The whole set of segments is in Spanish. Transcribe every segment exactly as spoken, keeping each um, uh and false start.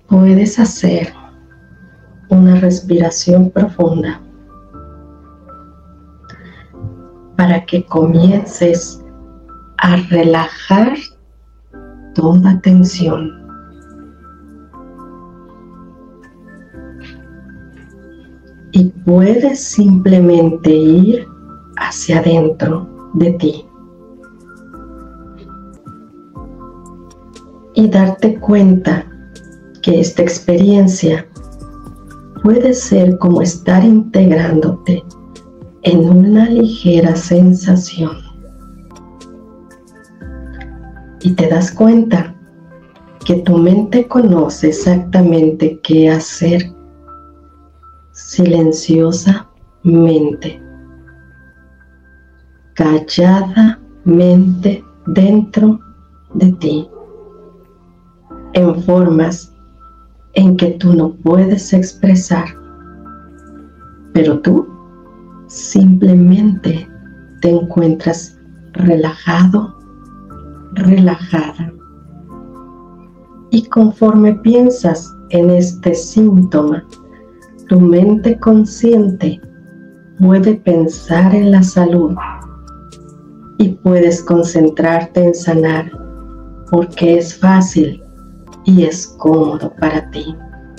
puedes hacer una respiración profunda para que comiences a relajar toda tensión. Y puedes simplemente ir hacia adentro de ti y darte cuenta que esta experiencia puede ser como estar integrándote en una ligera sensación. Y te das cuenta que tu mente conoce exactamente qué hacer silenciosamente, calladamente dentro de ti, en formas en que tú no puedes expresar, pero tú simplemente te encuentras relajado, relajada. Y conforme piensas en este síntoma, tu mente consciente puede pensar en la salud y puedes concentrarte en sanar porque es fácil y es cómodo para ti.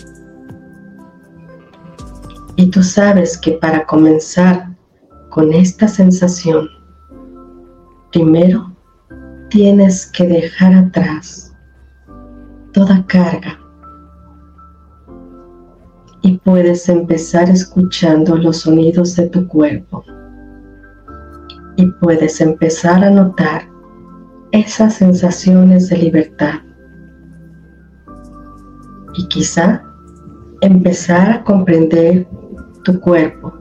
Y tú sabes que para comenzar con esta sensación, primero tienes que dejar atrás toda carga y puedes empezar escuchando los sonidos de tu cuerpo y puedes empezar a notar esas sensaciones de libertad y quizá empezar a comprender tu cuerpo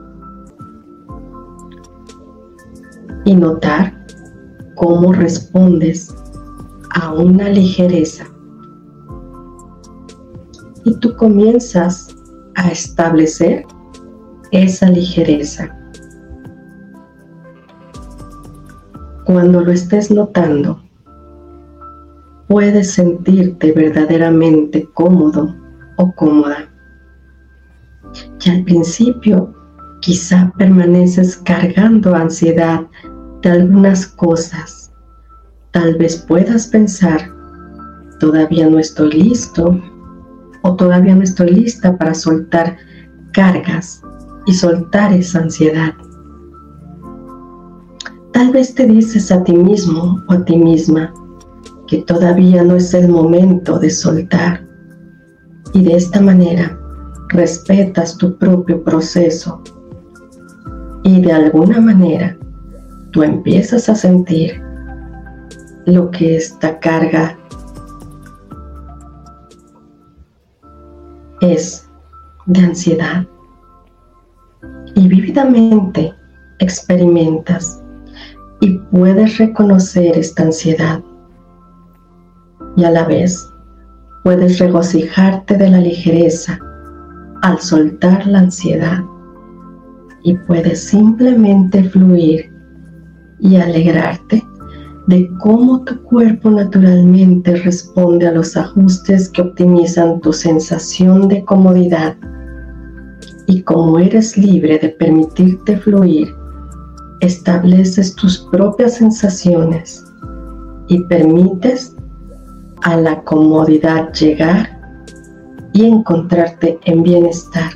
y notar cómo respondes a una ligereza. Y tú comienzas a establecer esa ligereza. Cuando lo estés notando, puedes sentirte verdaderamente cómodo o cómoda. Y al principio, quizá permaneces cargando ansiedad de algunas cosas. Tal vez puedas pensar, todavía no estoy listo, o todavía no estoy lista para soltar cargas y soltar esa ansiedad. Tal vez te dices a ti mismo o a ti misma que todavía no es el momento de soltar, y de esta manera respetas tu propio proceso y de alguna manera tú empiezas a sentir lo que esta carga es de ansiedad y vívidamente experimentas y puedes reconocer esta ansiedad y a la vez puedes regocijarte de la ligereza al soltar la ansiedad y puedes simplemente fluir y alegrarte de cómo tu cuerpo naturalmente responde a los ajustes que optimizan tu sensación de comodidad y como eres libre de permitirte fluir, estableces tus propias sensaciones y permites a la comodidad llegar y encontrarte en bienestar.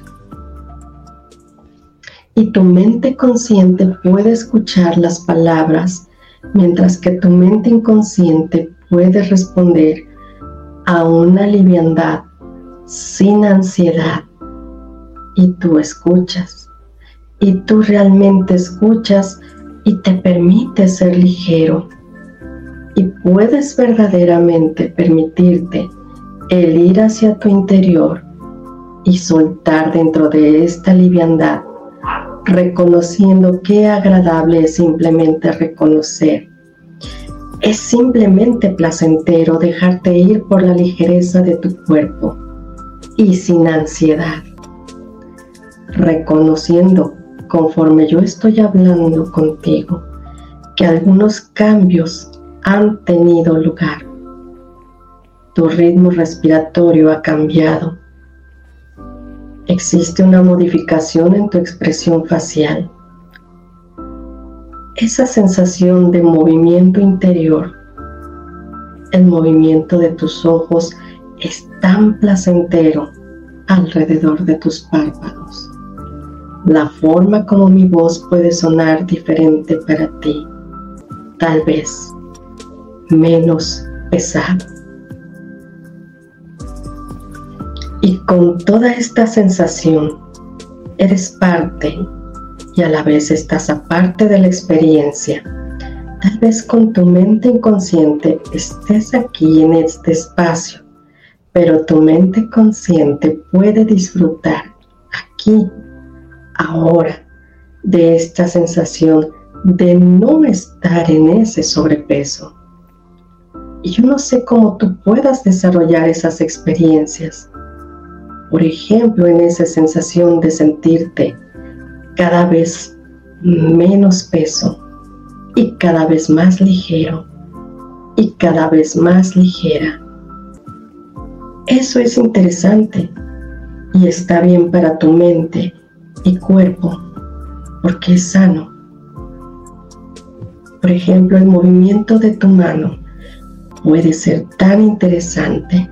Y tu mente consciente puede escuchar las palabras, mientras que tu mente inconsciente puede responder a una liviandad sin ansiedad. Y tú escuchas, y tú realmente escuchas y te permites ser ligero. Y puedes verdaderamente permitirte el ir hacia tu interior y soltar dentro de esta liviandad, reconociendo qué agradable es simplemente reconocer. Es simplemente placentero dejarte ir por la ligereza de tu cuerpo y sin ansiedad. Reconociendo, conforme yo estoy hablando contigo, que algunos cambios han tenido lugar. Tu ritmo respiratorio ha cambiado. Existe una modificación en tu expresión facial. Esa sensación de movimiento interior, el movimiento de tus ojos es tan placentero alrededor de tus párpados. La forma como mi voz puede sonar diferente para ti, tal vez menos pesado. Y con toda esta sensación, eres parte y a la vez estás aparte de la experiencia. Tal vez con tu mente inconsciente estés aquí en este espacio, pero tu mente consciente puede disfrutar aquí, ahora, de esta sensación de no estar en ese sobrepeso. Y yo no sé cómo tú puedas desarrollar esas experiencias. Por ejemplo, en esa sensación de sentirte cada vez menos peso y cada vez más ligero y cada vez más ligera. Eso es interesante y está bien para tu mente y cuerpo porque es sano. Por ejemplo, el movimiento de tu mano puede ser tan interesante.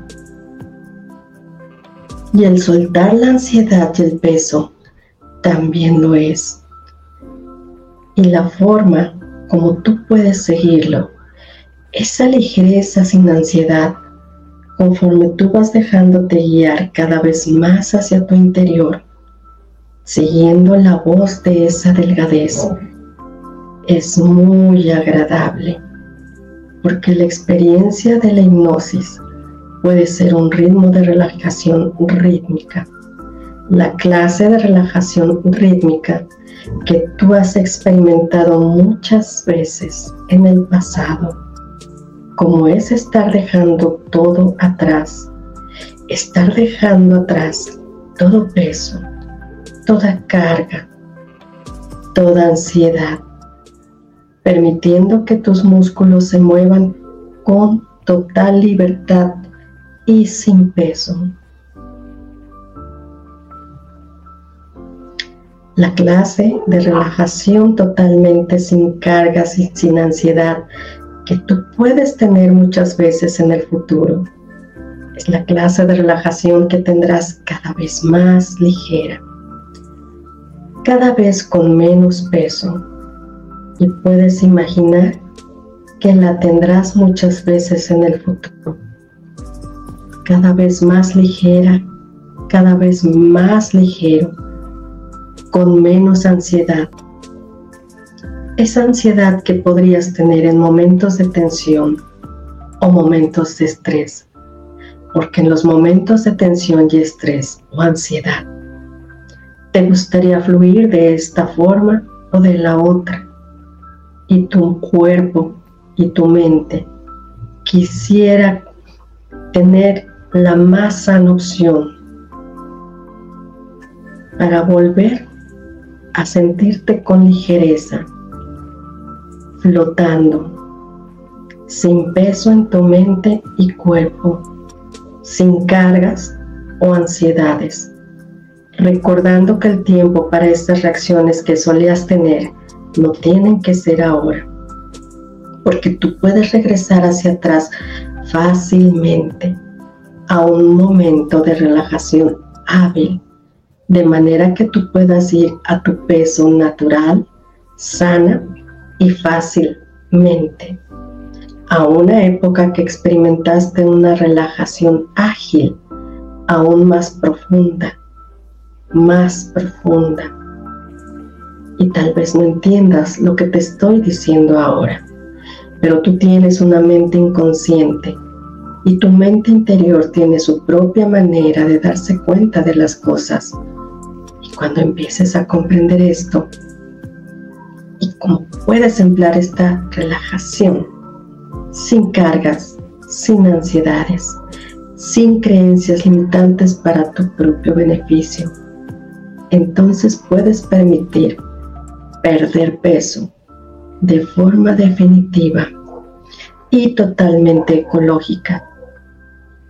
Y el soltar la ansiedad y el peso también lo es. Y la forma como tú puedes seguirlo, esa ligereza sin ansiedad, conforme tú vas dejándote guiar cada vez más hacia tu interior, siguiendo la voz de esa delgadez, es muy agradable, porque la experiencia de la hipnosis puede ser un ritmo de relajación rítmica. La clase de relajación rítmica que tú has experimentado muchas veces en el pasado, como es estar dejando todo atrás, estar dejando atrás todo peso, toda carga, toda ansiedad, permitiendo que tus músculos se muevan con total libertad y sin peso. La clase de relajación totalmente sin cargas y sin ansiedad que tú puedes tener muchas veces en el futuro es la clase de relajación que tendrás cada vez más ligera, cada vez con menos peso, y puedes imaginar que la tendrás muchas veces en el futuro. Cada vez más ligera, cada vez más ligero, con menos ansiedad. Esa ansiedad que podrías tener en momentos de tensión o momentos de estrés, porque en los momentos de tensión y estrés o ansiedad, te gustaría fluir de esta forma o de la otra, y tu cuerpo y tu mente quisiera tener la más sana opción para volver a sentirte con ligereza, flotando, sin peso en tu mente y cuerpo, sin cargas o ansiedades, recordando que el tiempo para estas reacciones que solías tener no tienen que ser ahora, porque tú puedes regresar hacia atrás fácilmente a un momento de relajación hábil, de manera que tú puedas ir a tu peso natural, sana y fácilmente, a una época que experimentaste una relajación ágil, aún más profunda, más profunda. Y tal vez no entiendas lo que te estoy diciendo ahora, pero tú tienes una mente inconsciente y tu mente interior tiene su propia manera de darse cuenta de las cosas. Y cuando empieces a comprender esto y cómo puedes emplear esta relajación sin cargas, sin ansiedades, sin creencias limitantes para tu propio beneficio, entonces puedes permitir perder peso de forma definitiva y totalmente ecológica,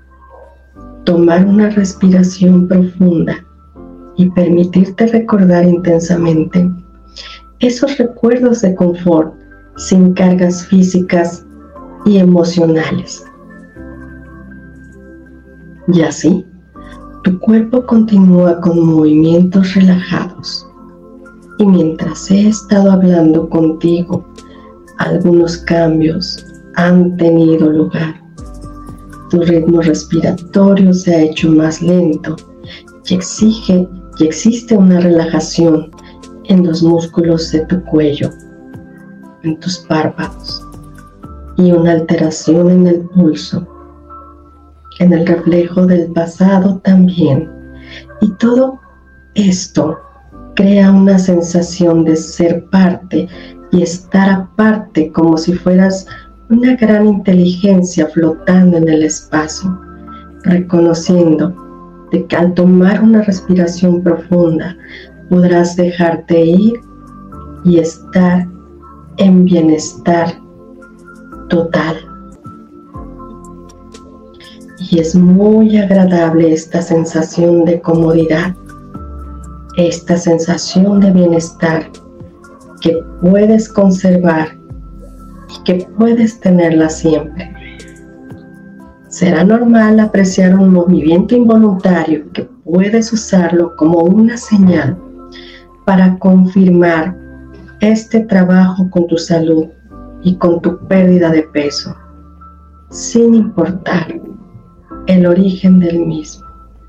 tomar una respiración profunda y permitirte recordar intensamente esos recuerdos de confort sin cargas físicas y emocionales. Y así, tu cuerpo continúa con movimientos relajados. Y mientras he estado hablando contigo, algunos cambios han tenido lugar. Tu ritmo respiratorio se ha hecho más lento y exige y existe una relajación en los músculos de tu cuello, en tus párpados, y una alteración en el pulso, en el reflejo del pasado también. Y todo esto crea una sensación de ser parte y estar aparte, como si fueras una gran inteligencia flotando en el espacio, reconociendo de que al tomar una respiración profunda podrás dejarte ir y estar en bienestar total. Y es muy agradable esta sensación de comodidad, esta sensación de bienestar que puedes conservar y que puedes tenerla siempre. Será normal apreciar un movimiento involuntario que puedes usarlo como una señal para confirmar este trabajo con tu salud y con tu pérdida de peso, sin importar el origen del mismo.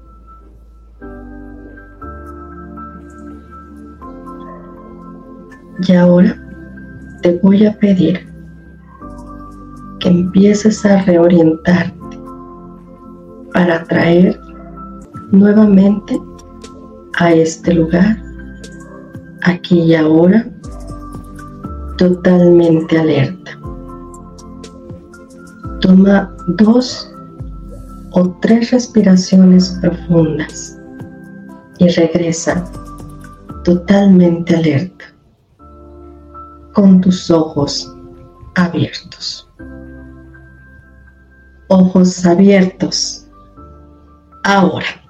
Y ahora te voy a pedir que empieces a reorientarte para traer nuevamente a este lugar, aquí y ahora, totalmente alerta. Toma dos o tres respiraciones profundas y regresa totalmente alerta, con tus ojos abiertos. Ojos abiertos ahora.